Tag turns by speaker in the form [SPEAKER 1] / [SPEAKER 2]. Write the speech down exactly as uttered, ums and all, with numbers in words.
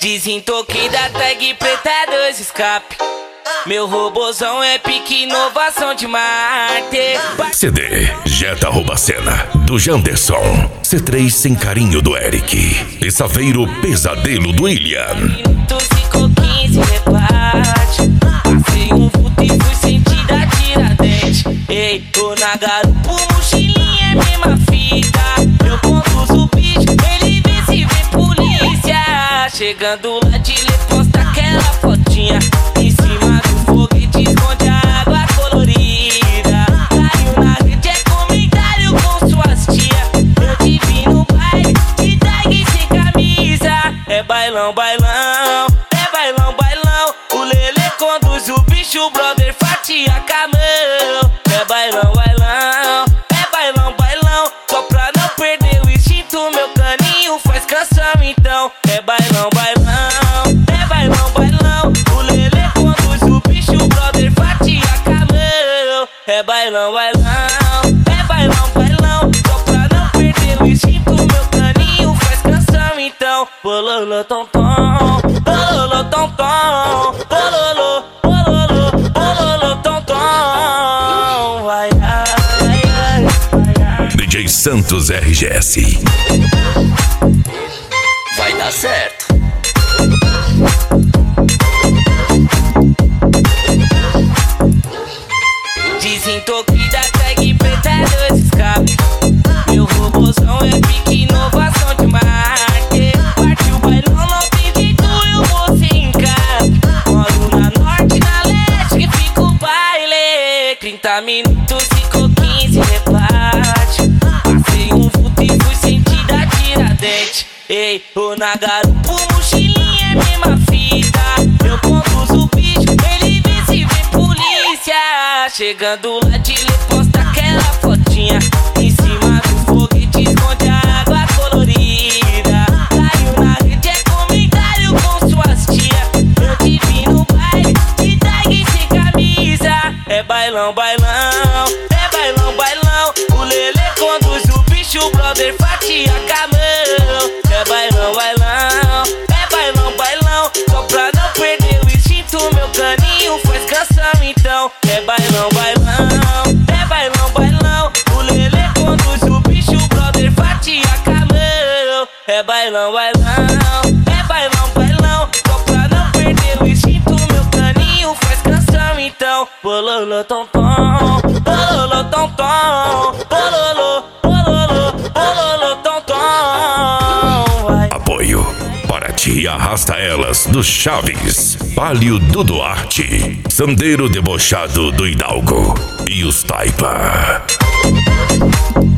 [SPEAKER 1] Desentoquei da tag preta dois escape. Meu robozão é pique inovação de Marte.
[SPEAKER 2] C D Jetta Rouba Cena do Janderson. C três Sem Carinho do Eric. E Saveiro Pesadelo do William.
[SPEAKER 1] Minutos e quinze rebate. Passei um vulto e fui sentir da Tiradentes. Ei, tô na garupa, mochilinha é mesma fita. Eu conduzo o bicho, ele vê se vê polícia. Chegando lá de lê, posta aquela fotinha. Em cima do foguete esconde a água colorida. Caiu na rede, é comentário com suas tia. Eu te vi no baile, e tag sem camisa. É bailão, bailão, é bailão, bailão. O Lelê conduz o bicho, o brother fatia camão. É bailão, bailão, é bailão, bailão. Só pra não perder o instinto, meu caninho faz canção então. É bailão, bailão, é bailão, bailão. O Lelê conduz o bicho, o brother fatia camão. É bailão, bailão, é bailão, bailão. Só pra não perder o instinto, meu caninho faz canção então. Bololô, tom, tom, bololô, tom, tom, bololô, bololô, bololô, tom, tom. Vai, ai, ai, ai.
[SPEAKER 2] D J Santos R G S.
[SPEAKER 1] Vai dar certo. Desentoquei da tag preta dois escape. Meu robozão é pique inovação de Marte. Partiu o bailão, não tem jeito, eu vou sem encape. Moro na norte, na leste, que fica o baile. Trinta minutos, ficou quinze rebate. Passei um vulto e fui sentir da Tiradentes. Ei, tô na garupa, mochilinha é mesma fita. Eu conduzo o bicho, ele vê se vê polícia. Chegando lá de lê, posta aquela fotinha. Em cima do foguete esconde a água colorida. Caiu na rede, é comentário com suas tia. Eu te vi no baile, e tag sem camisa. É bailão, bailão, é bailão, bailão. O Lelê conduz o bicho, o brother fatia camão. É bailão, bailão, é bailão, bailão. Só pra não perder o instinto, meu caninho faz canção então. É bailão, bailão, é bailão, bailão. O Lelê conduz o bicho, o brother fatia camão. É bailão, bailão, é bailão, bailão. Só pra não perder o instinto, meu caninho faz canção então. Bololô, tom, tom, bololô, tom, tom, bololô, bololô, bololô, tom, tom. Vai.
[SPEAKER 2] Apoio Paraty e Arrasta Elas do Chaves. Palio do Duarte. Sandeiro Debochado do Hidalgo. E os Taipa.